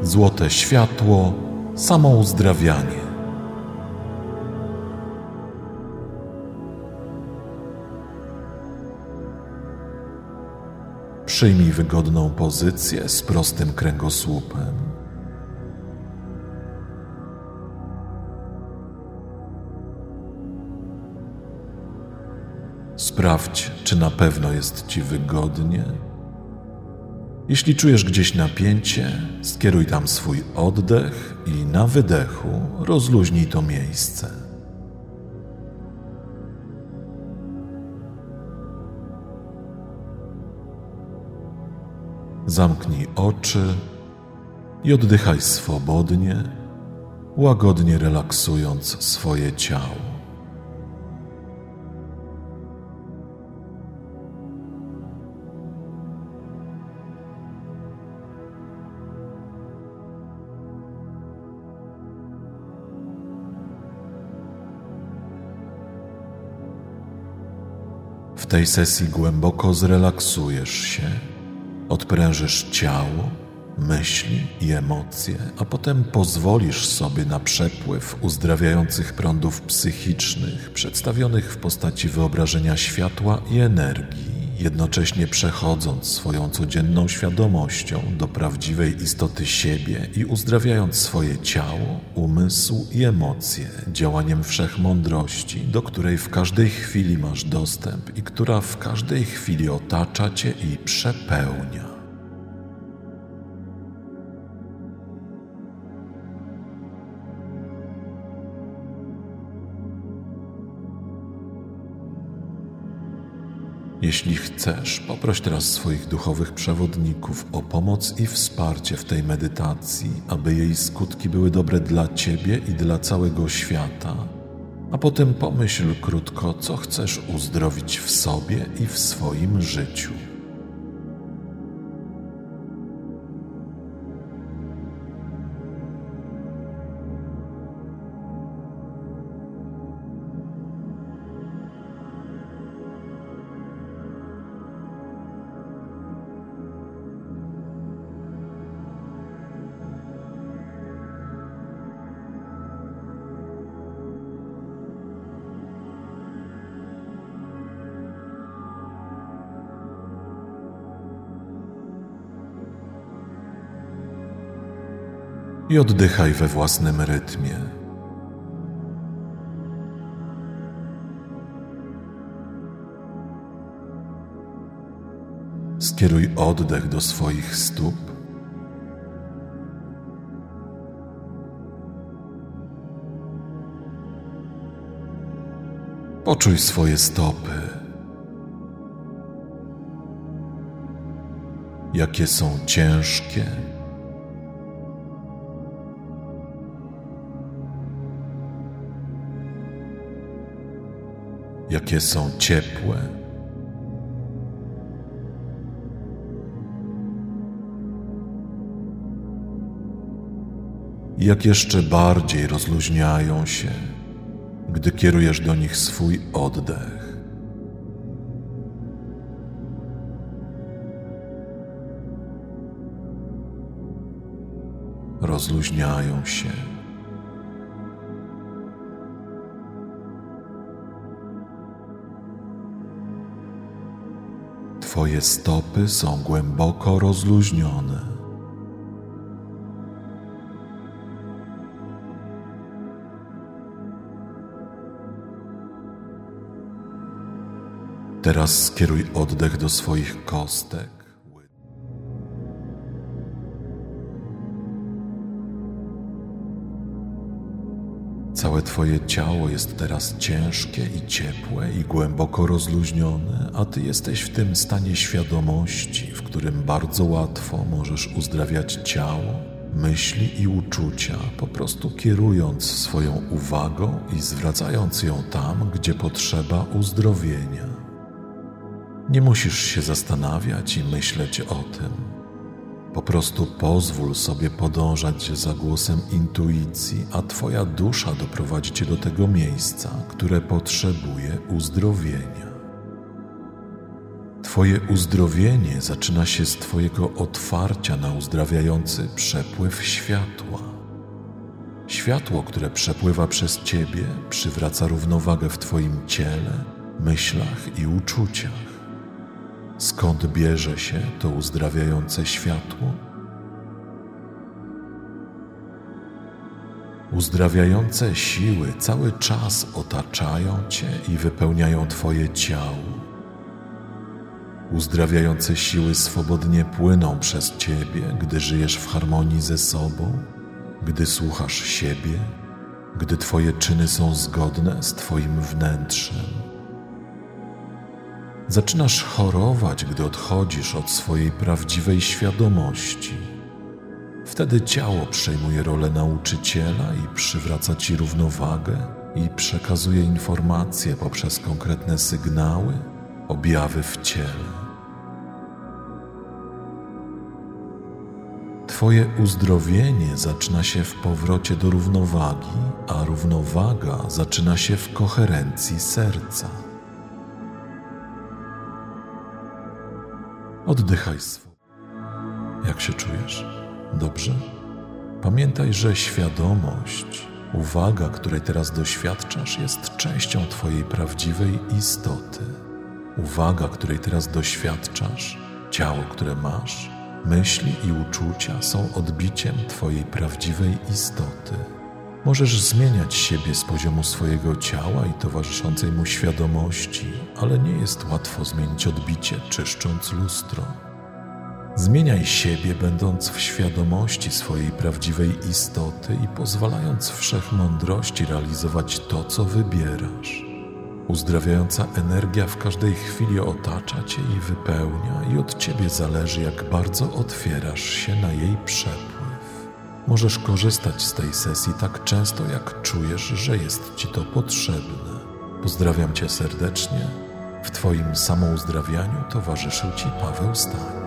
złote światło, samouzdrawianie. Przyjmij wygodną pozycję z prostym kręgosłupem. Sprawdź, czy na pewno jest Ci wygodnie. Jeśli czujesz gdzieś napięcie, skieruj tam swój oddech i na wydechu rozluźnij to miejsce. Zamknij oczy i oddychaj swobodnie, łagodnie relaksując swoje ciało. W tej sesji głęboko zrelaksujesz się, odprężysz ciało, myśli i emocje, a potem pozwolisz sobie na przepływ uzdrawiających prądów psychicznych przedstawionych w postaci wyobrażenia światła i energii, jednocześnie przechodząc swoją codzienną świadomością do prawdziwej istoty siebie i uzdrawiając swoje ciało, umysł i emocje działaniem wszechmądrości, do której w każdej chwili masz dostęp i która w każdej chwili otacza Cię i przepełnia. Jeśli chcesz, poproś teraz swoich duchowych przewodników o pomoc i wsparcie w tej medytacji, aby jej skutki były dobre dla Ciebie i dla całego świata, a potem pomyśl krótko, co chcesz uzdrowić w sobie i w swoim życiu. I oddychaj we własnym rytmie. Skieruj oddech do swoich stóp. Poczuj swoje stopy. Jakie są ciężkie, jakie są ciepłe, jak jeszcze bardziej rozluźniają się, gdy kierujesz do nich swój oddech. Rozluźniają się. Twoje stopy są głęboko rozluźnione. Teraz skieruj oddech do swoich kostek. Całe Twoje ciało jest teraz ciężkie i ciepłe i głęboko rozluźnione, a Ty jesteś w tym stanie świadomości, w którym bardzo łatwo możesz uzdrawiać ciało, myśli i uczucia, po prostu kierując swoją uwagą i zwracając ją tam, gdzie potrzeba uzdrowienia. Nie musisz się zastanawiać i myśleć o tym. Po prostu pozwól sobie podążać za głosem intuicji, a Twoja dusza doprowadzi Cię do tego miejsca, które potrzebuje uzdrowienia. Twoje uzdrowienie zaczyna się z Twojego otwarcia na uzdrawiający przepływ światła. Światło, które przepływa przez Ciebie, przywraca równowagę w Twoim ciele, myślach i uczuciach. Skąd bierze się to uzdrawiające światło? Uzdrawiające siły cały czas otaczają Cię i wypełniają Twoje ciało. Uzdrawiające siły swobodnie płyną przez Ciebie, gdy żyjesz w harmonii ze sobą, gdy słuchasz siebie, gdy Twoje czyny są zgodne z Twoim wnętrzem. Zaczynasz chorować, gdy odchodzisz od swojej prawdziwej świadomości. Wtedy ciało przejmuje rolę nauczyciela i przywraca Ci równowagę i przekazuje informacje poprzez konkretne sygnały, objawy w ciele. Twoje uzdrowienie zaczyna się w powrocie do równowagi, a równowaga zaczyna się w koherencji serca. Oddychaj swobodnie. Jak się czujesz? Dobrze? Pamiętaj, że świadomość, uwaga, której teraz doświadczasz, jest częścią Twojej prawdziwej istoty. Uwaga, której teraz doświadczasz, ciało, które masz, myśli i uczucia są odbiciem Twojej prawdziwej istoty. Możesz zmieniać siebie z poziomu swojego ciała i towarzyszącej mu świadomości, ale nie jest łatwo zmienić odbicie, czyszcząc lustro. Zmieniaj siebie, będąc w świadomości swojej prawdziwej istoty i pozwalając wszechmądrości realizować to, co wybierasz. Uzdrawiająca energia w każdej chwili otacza Cię i wypełnia i od Ciebie zależy, jak bardzo otwierasz się na jej przepływ. Możesz korzystać z tej sesji tak często, jak czujesz, że jest Ci to potrzebne. Pozdrawiam Cię serdecznie. W Twoim samouzdrawianiu towarzyszył Ci Paweł Stań.